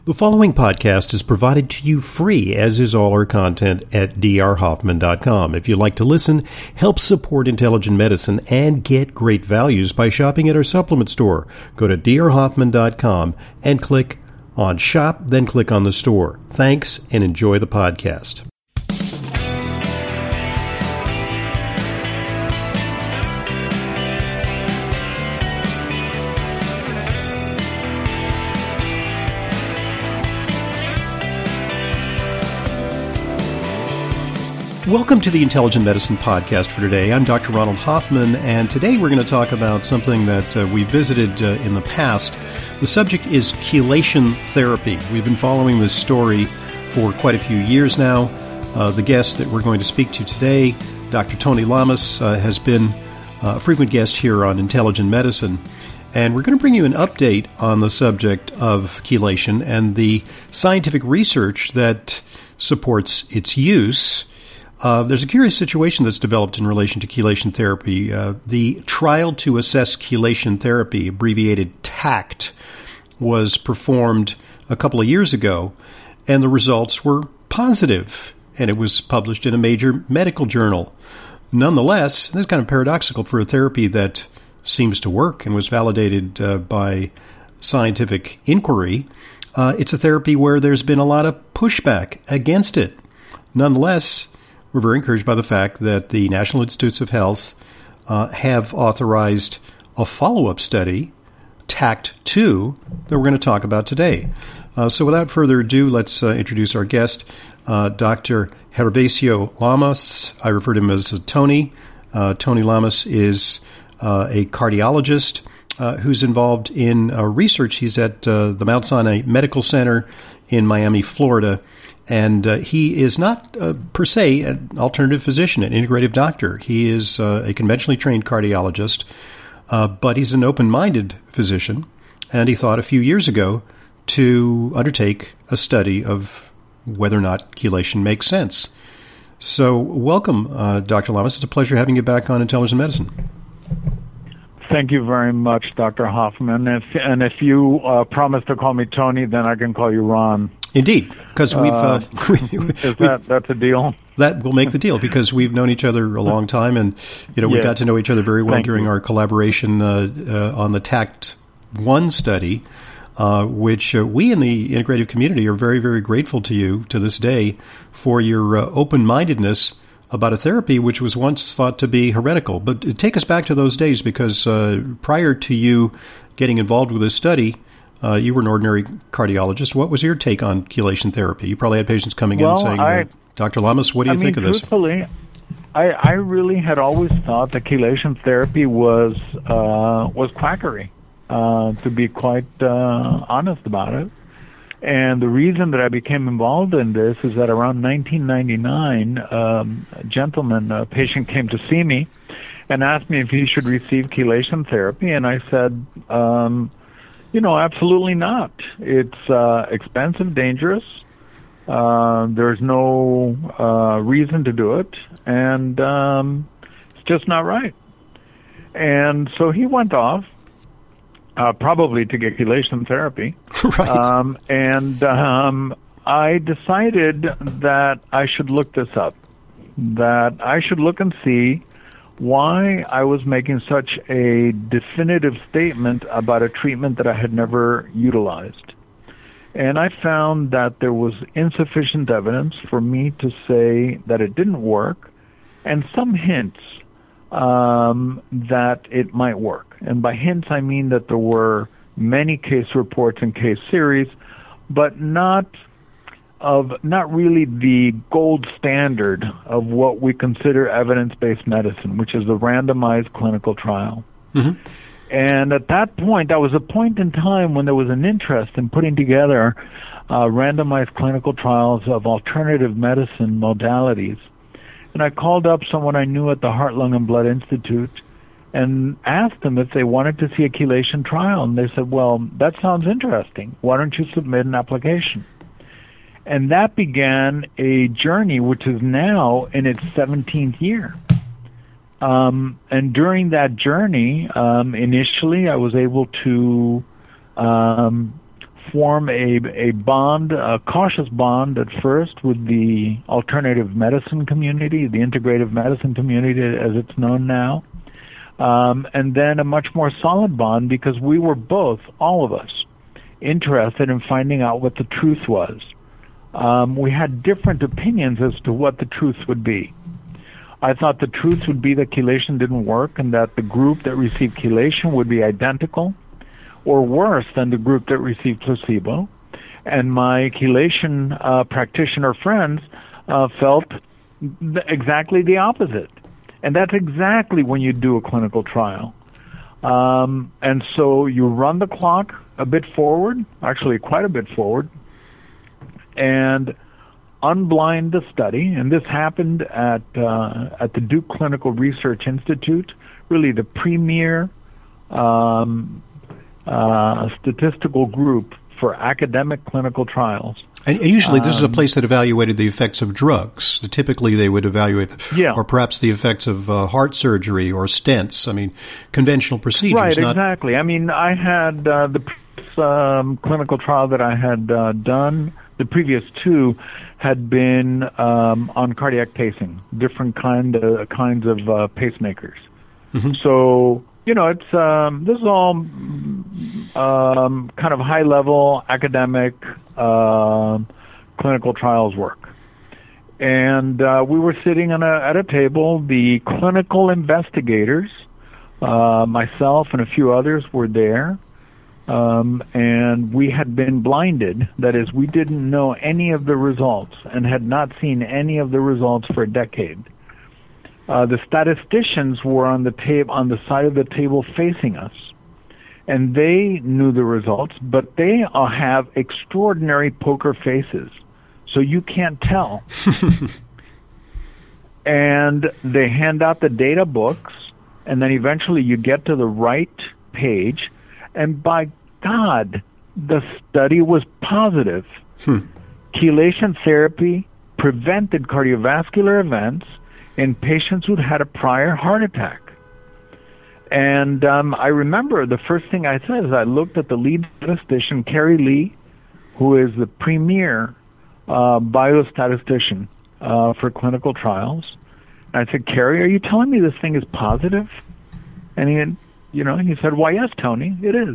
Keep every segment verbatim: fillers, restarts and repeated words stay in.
The following podcast is provided to you free, as is all our content at d r hoffman dot com. If you'd like to listen, help support intelligent medicine, and get great values by shopping at our supplement store, go to d r hoffman dot com and click on Shop, then click on the store. Thanks, and enjoy the podcast. Welcome to the Intelligent Medicine Podcast for today. I'm Doctor Ronald Hoffman, and today we're going to talk about something that uh, we visited uh, in the past. The subject is chelation therapy. We've been following this story for quite a few years now. Uh, the guest that we're going to speak to today, Doctor Tony Lamas, uh, has been uh, a frequent guest here on Intelligent Medicine, and we're going to bring you an update on the subject of chelation and the scientific research that supports its use. Uh, there's a curious situation that's developed in relation to chelation therapy. Uh, the Trial to Assess Chelation Therapy, abbreviated TACT, was performed a couple of years ago, and the results were positive, and it was published in a major medical journal. Nonetheless, this is kind of paradoxical for a therapy that seems to work and was validated uh, by scientific inquiry. Uh, it's a therapy where there's been a lot of pushback against it. Nonetheless, we're very encouraged by the fact that the National Institutes of Health uh, have authorized a follow-up study, TACT two, that we're going to talk about today. Uh, so without further ado, let's uh, introduce our guest, uh, Doctor Gervasio Lamas. I refer to him as Tony. Uh, Tony Lamas is uh, a cardiologist uh, who's involved in uh, research. He's at uh, the Mount Sinai Medical Center in Miami, Florida. And uh, he is not, uh, per se, an alternative physician, an integrative doctor. He is uh, a conventionally trained cardiologist, uh, but he's an open-minded physician. And he thought a few years ago to undertake a study of whether or not chelation makes sense. So welcome, uh, Doctor Lamas. It's a pleasure having you back on Intelligent Medicine. Thank you very much, Doctor Hoffman. If, and if you uh, promise to call me Tony, then I can call you Ron. Indeed, because we've uh, uh, is that that's a deal? That will make the deal because we've known each other a long time, and you know we yes. got to know each other very well Thank during you. our collaboration uh, uh, on the TACT one study, uh, which uh, we in the integrative community are very, very grateful to you to this day for your uh, open-mindedness about a therapy which was once thought to be heretical. But take us back to those days, because uh, prior to you getting involved with this study, Uh, you were an ordinary cardiologist. What was your take on chelation therapy? You probably had patients coming well, in saying, I, uh, Doctor Lamas, what do you I think mean, of this? Truthfully, I, I really had always thought that chelation therapy was uh, was quackery, uh, to be quite uh, honest about it. And the reason that I became involved in this is that around nineteen ninety-nine, um, a gentleman, a patient came to see me and asked me if he should receive chelation therapy, and I said, um, You know, absolutely not. It's uh, expensive, dangerous. Uh, there's no uh, reason to do it, and um, it's just not right. And so he went off, uh, probably to get chelation therapy. Right. Um, and um, I decided that I should look this up, that I should look and see why I was making such a definitive statement about a treatment that I had never utilized. And I found that there was insufficient evidence for me to say that it didn't work, and some hints um, that it might work. And by hints, I mean that there were many case reports and case series, but not of not really the gold standard of what we consider evidence-based medicine, which is a randomized clinical trial. Mm-hmm. And at that point, that was a point in time when there was an interest in putting together uh, randomized clinical trials of alternative medicine modalities. And I called up someone I knew at the Heart, Lung, and Blood Institute and asked them if they wanted to see a chelation trial. And they said, well, that sounds interesting. Why don't you submit an application? And that began a journey which is now in its seventeenth year. Um, and during that journey, um, initially I was able to um, form a, a bond, a cautious bond at first with the alternative medicine community, the integrative medicine community as it's known now, um, and then a much more solid bond because we were both, all of us, interested in finding out what the truth was. Um, we had different opinions as to what the truth would be. I thought the truth would be that chelation didn't work and that the group that received chelation would be identical or worse than the group that received placebo. And my chelation uh, practitioner friends uh, felt th- exactly the opposite. And that's exactly when you do a clinical trial. Um, and so you run the clock a bit forward, actually quite a bit forward, and unblind the study. And this happened at uh, at the Duke Clinical Research Institute, really the premier um, uh, statistical group for academic clinical trials. And usually this is a Um, place that evaluated the effects of drugs. Typically they would evaluate, Yeah. or perhaps the effects of uh, heart surgery or stents. I mean, conventional procedures. Right, not- exactly. I mean, I had uh, the previous, um, clinical trial that I had uh, done, the previous two had been um, on cardiac pacing, different kind of, kinds of uh, pacemakers. Mm-hmm. So, you know, it's um, this is all um, kind of high-level academic um clinical trials work. And uh, we were sitting on a, at a table. The clinical investigators, uh, myself and a few others were there, um, and we had been blinded. That is, we didn't know any of the results and had not seen any of the results for a decade. Uh, the statisticians were on the tab- on the side of the table facing us, and they knew the results, but they uh, have extraordinary poker faces, so you can't tell. And they hand out the data books, and then eventually you get to the right page, and by God, the study was positive. Hmm. Chelation therapy prevented cardiovascular events in patients who'd had a prior heart attack. And um, I remember the first thing I said is I looked at the lead statistician, Carrie Lee, who is the premier uh, biostatistician uh, for clinical trials. And I said, Carrie, are you telling me this thing is positive? And he had, you know, he said, why, yes, Tony, it is.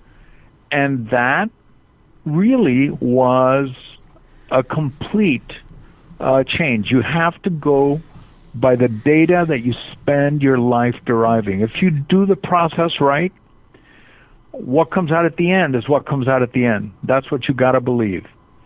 And that really was a complete uh, change. You have to go by the data that you spend your life deriving. If you do the process right, what comes out at the end is what comes out at the end. That's what you got to believe.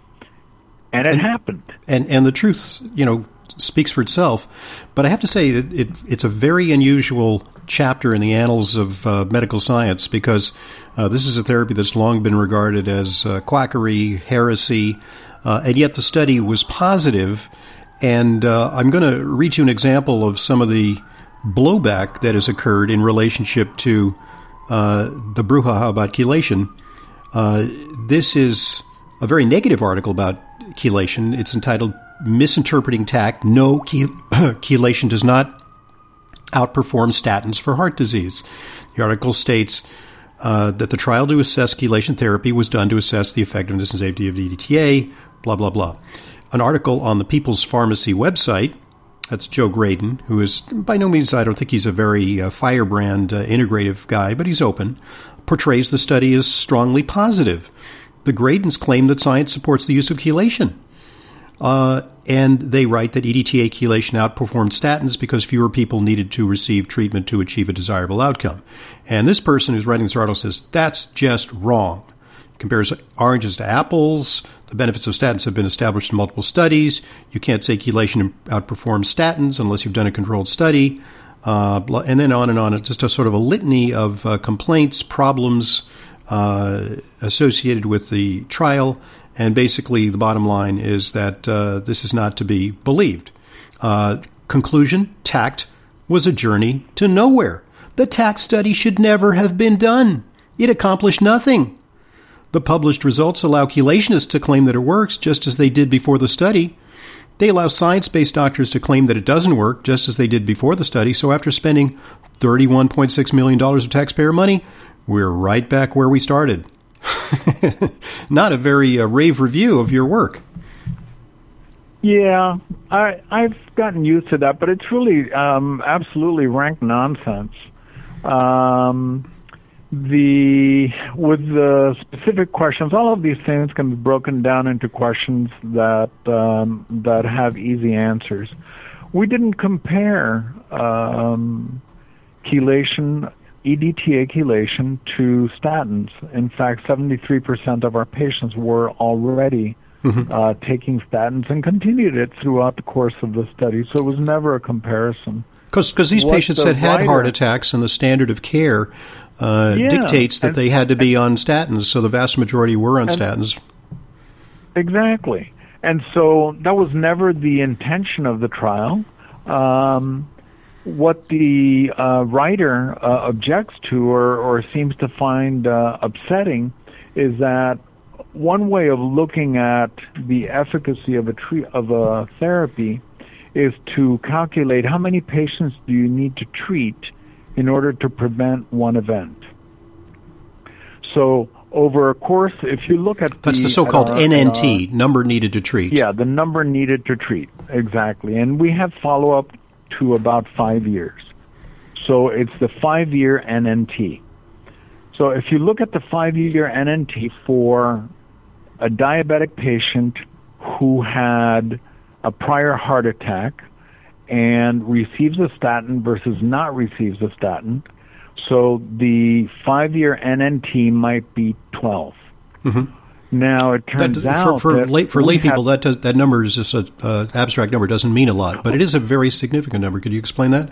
And it and, happened. And and the truth, you know, speaks for itself. But I have to say that it, it's a very unusual chapter in the annals of uh, medical science because uh, this is a therapy that's long been regarded as uh, quackery, heresy, uh, and yet the study was positive. And uh, I'm going to read you an example of some of the blowback that has occurred in relationship to uh, the brouhaha about chelation. Uh, this is a very negative article about chelation. It's entitled Misinterpreting Tact. No, chelation does not outperform statins for heart disease. The article states uh, that the trial to assess chelation therapy was done to assess the effectiveness and safety of E D T A, blah, blah, blah. An article on the People's Pharmacy website, that's Joe Graydon, who is by no means, I don't think he's a very uh, firebrand uh, integrative guy, but he's open, portrays the study as strongly positive. The Graydons claim that science supports the use of chelation. Uh, and they write that E D T A chelation outperformed statins because fewer people needed to receive treatment to achieve a desirable outcome. And this person who's writing this article says, that's just wrong. Compares oranges to apples. The benefits of statins have been established in multiple studies. You can't say chelation outperforms statins unless you've done a controlled study. Uh, and then on and on. It's just a sort of a litany of uh, complaints, problems uh, associated with the trial. And basically the bottom line is that uh, this is not to be believed. Uh, conclusion, TACT was a journey to nowhere. The TACT study should never have been done. It accomplished nothing. The published results allow chelationists to claim that it works, just as they did before the study. They allow science-based doctors to claim that it doesn't work, just as they did before the study. So after spending thirty-one point six million dollars of taxpayer money, we're right back where we started. not a very uh, rave review of your work. Yeah, I, I've gotten used to that, but it's really um, absolutely rank nonsense. Um, the with the specific questions, all of these things can be broken down into questions that um, that have easy answers. We didn't compare um, chelation, E D T A chelation, to statins. In fact, seventy-three percent of our patients were already mm-hmm. uh, taking statins and continued it throughout the course of the study. So it was never a comparison. Because these what patients the had had writer, heart attacks, and the standard of care uh, yeah, dictates that and, they had to be on statins, so the vast majority were on and, statins. Exactly. And so that was never the intention of the trial. Um, what the uh, writer uh, objects to or, or seems to find uh, upsetting is that one way of looking at the efficacy of a tre- of a therapy is to calculate how many patients do you need to treat in order to prevent one event. So over a course, if you look at That's the, the so-called our, N N T, uh, number needed to treat. Yeah, the number needed to treat, exactly. And we have follow-up to about five years. So it's the five-year N N T. So if you look at the five-year N N T for a diabetic patient who had a prior heart attack and receives a statin versus not receives a statin, so the five-year N N T might be twelve. Mm-hmm. Now it turns that, out for, for that lay, for lay people that does, that number is just an uh, abstract number, doesn't mean a lot, but it is a very significant number. Could you explain that?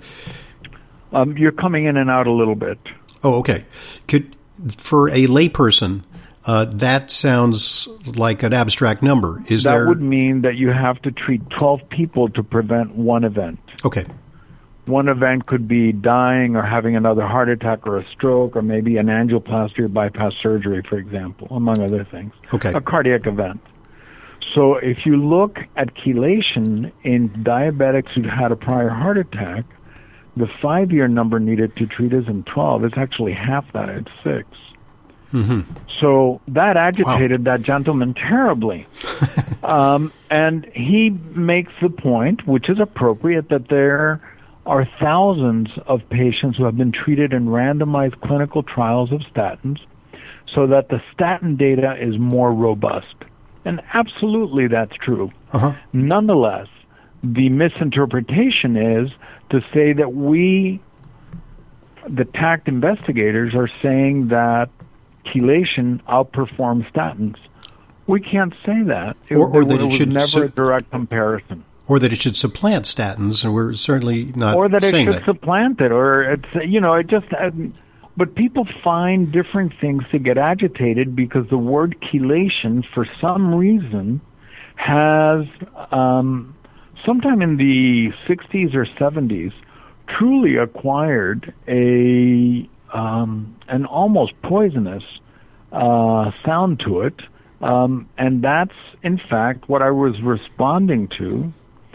Um, you're coming in and out a little bit. Oh, okay. Could for a layperson, uh, that sounds like an abstract number. Is that there? would mean that you have to treat twelve people to prevent one event. Okay. One event could be dying or having another heart attack or a stroke or maybe an angioplasty or bypass surgery, for example, among other things. Okay. A cardiac event. So if you look at chelation in diabetics who had a prior heart attack, the five-year number needed to treat isn't twelve. It's actually half that. It's six. Mm-hmm. So that agitated wow. that gentleman terribly. um, and he makes the point, which is appropriate, that there are thousands of patients who have been treated in randomized clinical trials of statins so that the statin data is more robust. And absolutely that's true. Uh-huh. Nonetheless, the misinterpretation is to say that we, the TACT investigators, are saying that chelation outperforms statins. We can't say that. It, or, or it, that it it was should never su- a direct comparison. Or that it should supplant statins, and we're certainly not saying that. Or that it should that. supplant it, or it's, you know, it just, uh, but people find different things to get agitated because the word chelation, for some reason, has, um, sometime in the sixties or seventies, truly acquired a, um, an almost poisonous uh, sound to it. Um, and that's, in fact, what I was responding to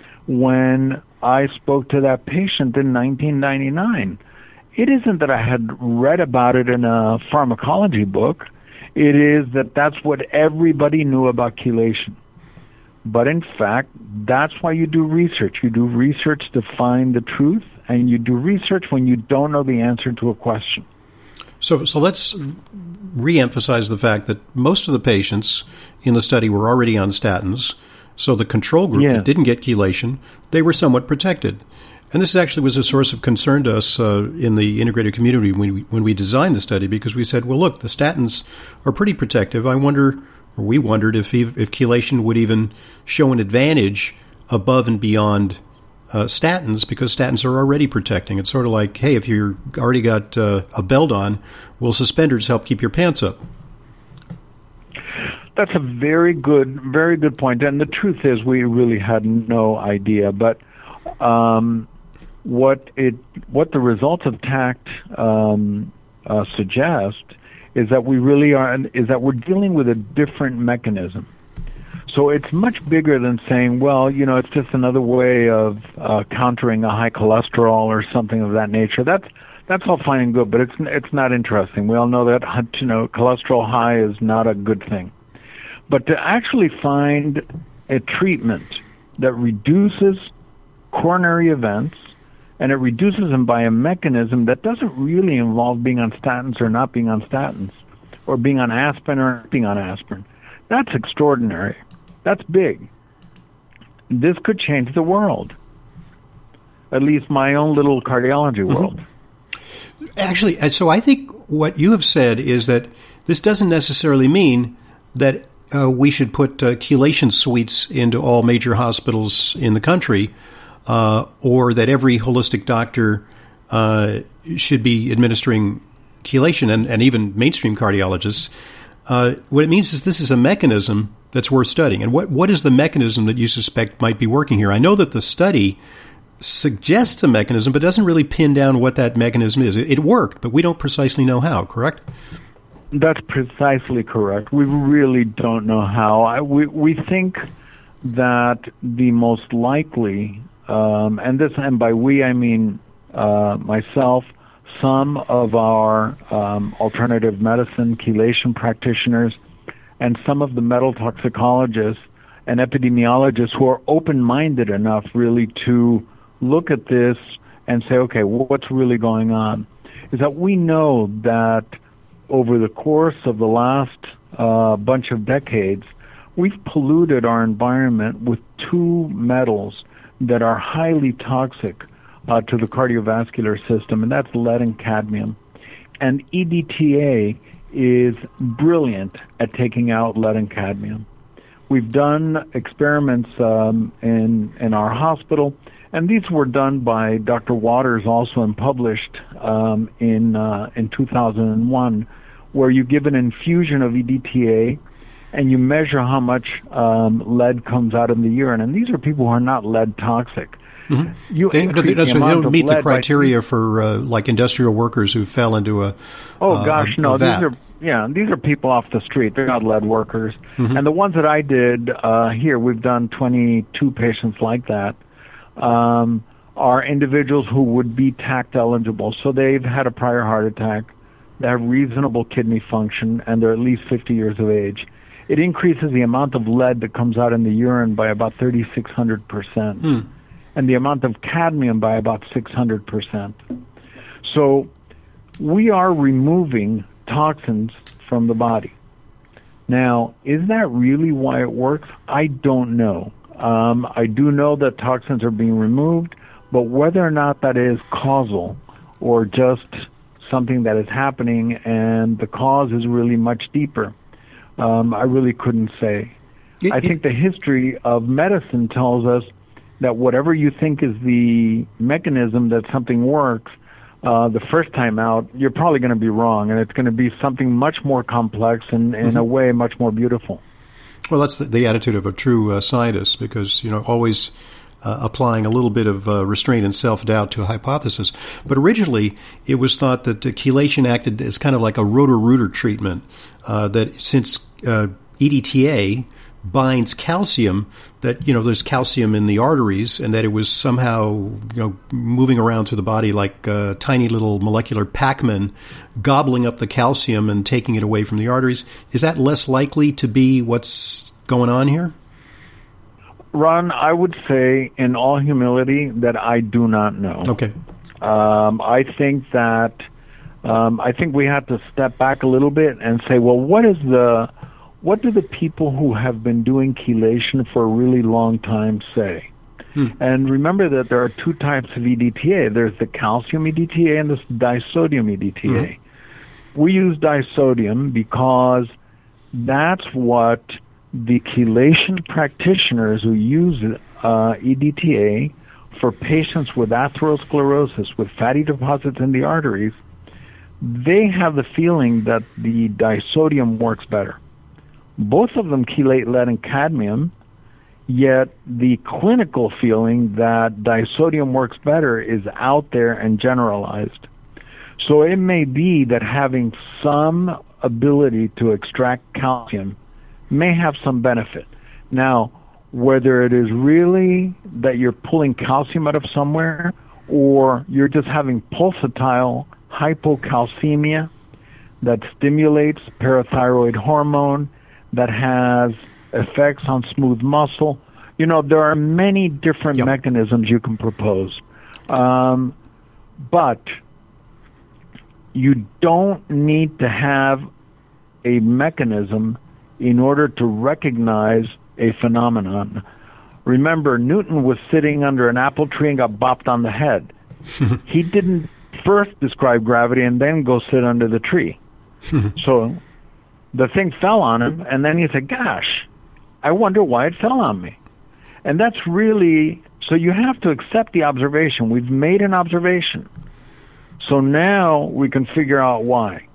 when I spoke to that patient in nineteen ninety-nine. It isn't that I had read about it in a pharmacology book. It is that that's what everybody knew about chelation. But in fact, that's why you do research. You do research to find the truth, and you do research when you don't know the answer to a question. So, so let's re-emphasize the fact that most of the patients in the study were already on statins. So the control group yeah. that didn't get chelation, they were somewhat protected. And this actually was a source of concern to us uh, in the integrative community when we, when we designed the study, because we said, well, look, the statins are pretty protective. I wonder, or we wondered, if if chelation would even show an advantage above and beyond uh, statins, because statins are already protecting. It's sort of like, hey, if you've already got uh, a belt on, will suspenders help keep your pants up? That's a very good, very good point. And the truth is, we really had no idea. But um, what it, what the results of TACT um, uh, suggest is that we really are, is that we're dealing with a different mechanism. So it's much bigger than saying, well, you know, it's just another way of uh, countering a high cholesterol or something of that nature. That's that's all fine and good, but it's it's not interesting. We all know that, you know, cholesterol high is not a good thing. But to actually find a treatment that reduces coronary events, and it reduces them by a mechanism that doesn't really involve being on statins or not being on statins, or being on aspirin or not being on aspirin, that's extraordinary. That's big. This could change the world, at least my own little cardiology world. Mm-hmm. Actually, so I think what you have said is that this doesn't necessarily mean that uh, we should put uh, chelation suites into all major hospitals in the country, uh, or that every holistic doctor uh, should be administering chelation, and, and even mainstream cardiologists. Uh, what it means is this is a mechanism that's worth studying. And what, what is the mechanism that you suspect might be working here? I know that the study suggests a mechanism, but doesn't really pin down what that mechanism is. It, it worked, but we don't precisely know how, correct? That's precisely correct. We really don't know how. I, we, we think that the most likely, um, and this, and by we I mean uh, myself, some of our um, alternative medicine chelation practitioners, and some of the metal toxicologists and epidemiologists who are open-minded enough really to look at this and say, okay, what's really going on, is that we know that over the course of the last uh, bunch of decades, we've polluted our environment with two metals that are highly toxic uh, to the cardiovascular system, and that's lead and cadmium. And E D T A is brilliant at taking out lead and cadmium. We've done experiments um, in in our hospital, and these were done by Doctor Waters also, and published um, in uh, in two thousand one, where you give an infusion of E D T A and you measure how much um, lead comes out in the urine. And these are people who are not lead toxic. Mm-hmm. You, they, they, the so they don't meet the criteria for uh, like industrial workers who fell into a oh uh, gosh a, no a these are yeah these are people off the street. They're not lead workers. Mm-hmm. And the ones that I did uh, here, we've done twenty-two patients like that, um, are individuals who would be tact eligible. So they've had a prior heart attack, they have reasonable kidney function, and they're at least fifty years of age. It increases the amount of lead that comes out in the urine by about thirty-six hundred percent. Mm. And the amount of cadmium by about six hundred percent. So we are removing toxins from the body. Now, is that really why it works? I don't know. Um, I do know that toxins are being removed, but whether or not that is causal or just something that is happening and the cause is really much deeper, um, I really couldn't say. It, I think it, the history of medicine tells us that whatever you think is the mechanism that something works, uh, the first time out, you're probably going to be wrong, and it's going to be something much more complex and, in mm-hmm. a way, much more beautiful. Well, that's the, the attitude of a true uh, scientist, because, you know, always uh, applying a little bit of uh, restraint and self-doubt to a hypothesis. But originally, it was thought that uh, chelation acted as kind of like a rotor-rooter treatment, uh, that since uh, E D T A binds calcium, that, you know, there's calcium in the arteries, and that it was somehow, you know, moving around through the body like a tiny little molecular Pac-Man, gobbling up the calcium and taking it away from the arteries. Is that less likely to be what's going on here? Ron, I would say in all humility that I do not know. Okay. Um, I think that um, I think we have to step back a little bit and say, well, what is the What do the people who have been doing chelation for a really long time say? Hmm. And remember that there are two types of E D T A. There's the calcium E D T A and the disodium E D T A. Hmm. We use disodium because that's what the chelation practitioners who use uh, E D T A for patients with atherosclerosis, with fatty deposits in the arteries, they have the feeling that the disodium works better. Both of them chelate lead and cadmium, yet the clinical feeling that disodium works better is out there and generalized. So it may be that having some ability to extract calcium may have some benefit. Now, whether it is really that you're pulling calcium out of somewhere or you're just having pulsatile hypocalcemia, that stimulates parathyroid hormone, that has effects on smooth muscle. You know, there are many different yep. mechanisms you can propose. Um, but you don't need to have a mechanism in order to recognize a phenomenon. Remember, Newton was sitting under an apple tree and got bopped on the head. He didn't first describe gravity and then go sit under the tree. So the thing fell on him, and then he said, gosh, I wonder why it fell on me. And that's really, so you have to accept the observation. We've made an observation. So now we can figure out why.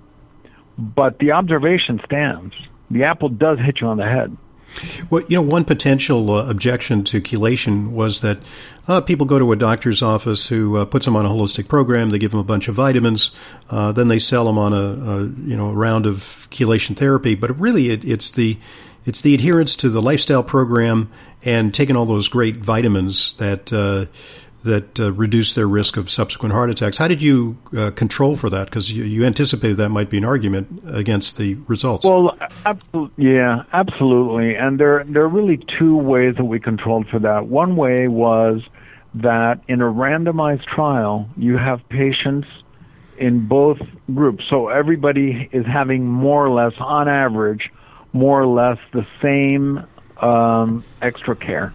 But the observation stands. The apple does hit you on the head. Well, you know, one potential uh, objection to chelation was that uh, people go to a doctor's office who uh, puts them on a holistic program. They give them a bunch of vitamins. Uh, then they sell them on a, a you know a round of chelation therapy. But really, it, it's the it's the adherence to the lifestyle program and taking all those great vitamins that uh, that uh, reduce their risk of subsequent heart attacks. How did you uh, control for that? Because you, you anticipated that might be an argument against the results. Well, absolutely, yeah, absolutely. And there, there are really two ways that we controlled for that. One way was that in a randomized trial, you have patients in both groups. So everybody is having more or less, on average, more or less the same um, extra care.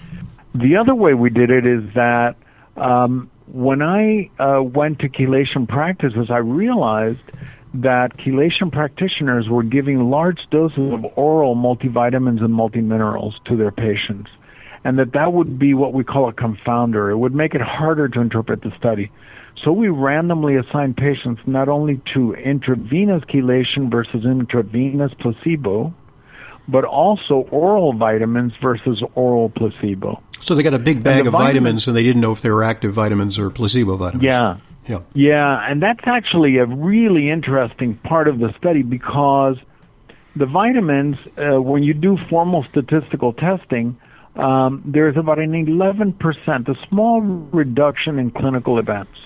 The other way we did it is that um, when I uh, went to chelation practices, I realized that chelation practitioners were giving large doses of oral multivitamins and multiminerals to their patients, and that that would be what we call a confounder. It would make it harder to interpret the study. So we randomly assigned patients not only to intravenous chelation versus intravenous placebo, but also oral vitamins versus oral placebo. So they got a big bag of vitamins, vitamins, and they didn't know if they were active vitamins or placebo vitamins. Yeah. Yeah. Yeah, and that's actually a really interesting part of the study because the vitamins, uh, when you do formal statistical testing, um, there's about an eleven percent, a small reduction in clinical events.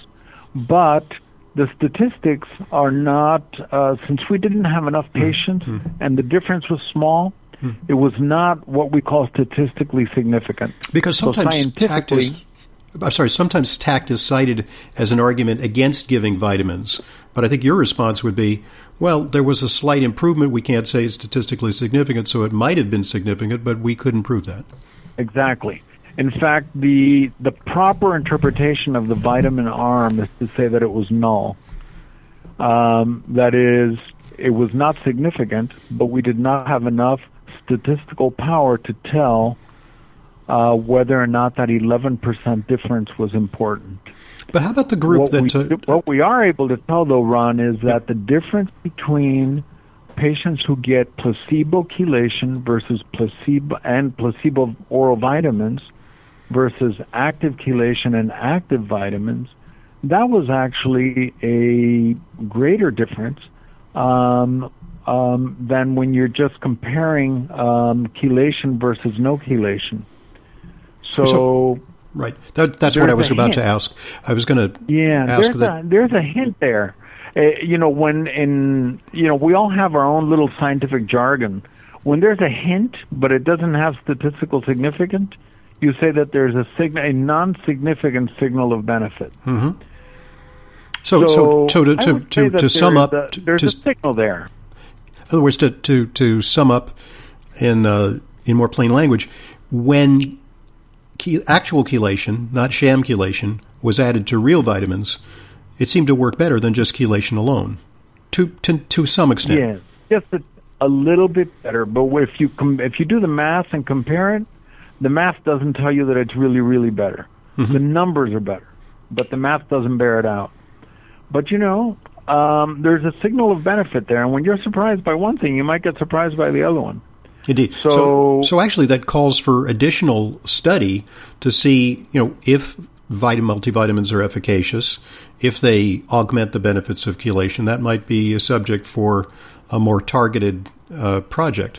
But the statistics are not, uh, since we didn't have enough patients mm-hmm. and the difference was small, mm-hmm. it was not what we call statistically significant. Because sometimes so tact is, I'm sorry, sometimes tact is cited as an argument against giving vitamins. But I think your response would be, well, there was a slight improvement. We can't say it's statistically significant, so it might have been significant, but we couldn't prove that. Exactly. In fact, the the proper interpretation of the vitamin arm is to say that it was null. Um, that is, it was not significant, but we did not have enough statistical power to tell uh, whether or not that eleven percent difference was important. But how about the group what that... We, uh, what we are able to tell, though, Ron, is that the difference between patients who get placebo chelation versus placebo and placebo oral vitamins versus active chelation and active vitamins, that was actually a greater difference um, um, than when you're just comparing um, chelation versus no chelation. So, so right, that, that's what I was about hint. to ask. I was going to yeah, ask there's that. A, there's a hint there. Uh, you know, when in you know we all have our own little scientific jargon. When there's a hint, but it doesn't have statistical significance, you say that there's a, sign- a non-significant signal of benefit. Mm-hmm. So, so, so, to to to, to sum up, a, there's to, a signal there. In other words, to to to sum up in uh, in more plain language, when che- actual chelation, not sham chelation, was added to real vitamins, it seemed to work better than just chelation alone, to to to some extent. Yes, just a, a little bit better. But if you com- if you do the math and compare it, the math doesn't tell you that it's really, really better. Mm-hmm. The numbers are better, but the math doesn't bear it out. But, you know, um, there's a signal of benefit there, and when you're surprised by one thing, you might get surprised by the other one. Indeed. So, so, so actually that calls for additional study to see, you know, if vitamin, multivitamins are efficacious, if they augment the benefits of chelation. That might be a subject for a more targeted uh, project.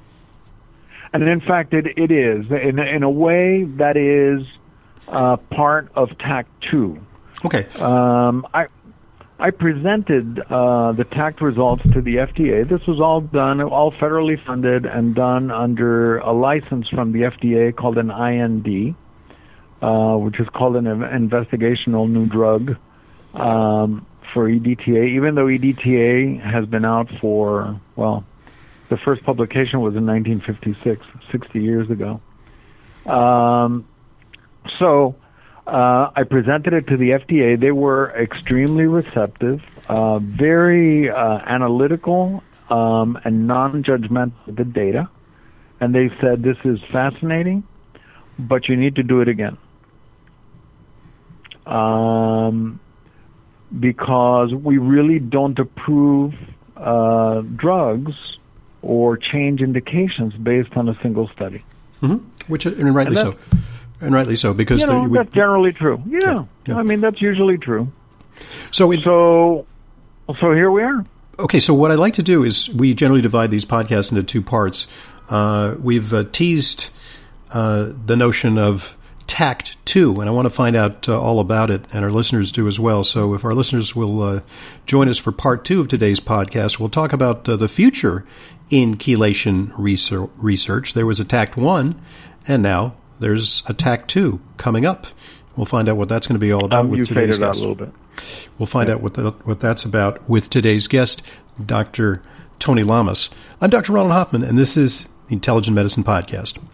And in fact, it, it is. In, in a way, that is uh, part of TACT two. Okay. Um, I I presented uh, the TACT results to the F D A. This was all done, all federally funded and done under a license from the F D A called an I N D, uh, which is called an investigational new drug um, for E D T A, even though E D T A has been out for, well, the first publication was in nineteen fifty-six, sixty years ago. Um, so uh, I presented it to the F D A. They were extremely receptive, uh, very uh, analytical, um, and non-judgmental of the data. And they said, this is fascinating, but you need to do it again. Um, because we really don't approve uh, drugs or change indications based on a single study. Mm-hmm. Which, and rightly and so. And rightly so, because you know, we, that's generally true. Yeah. Yeah, yeah, I mean, that's usually true. So, it, so, so here we are. Okay, so what I'd like to do is we generally divide these podcasts into two parts. Uh, we've uh, teased uh, the notion of TACT two, and I want to find out uh, all about it, and our listeners do as well. So if our listeners will uh, join us for part two of today's podcast, we'll talk about uh, the future in chelation research. There was a TACT one, and now there's a TACT two coming up. We'll find out what that's going to be all about um, with you today's faded guest. Out a little bit. We'll find yeah. out what the, what that's about with today's guest, Doctor Tony Lamas. I'm Doctor Ronald Hoffman, and this is the Intelligent Medicine Podcast.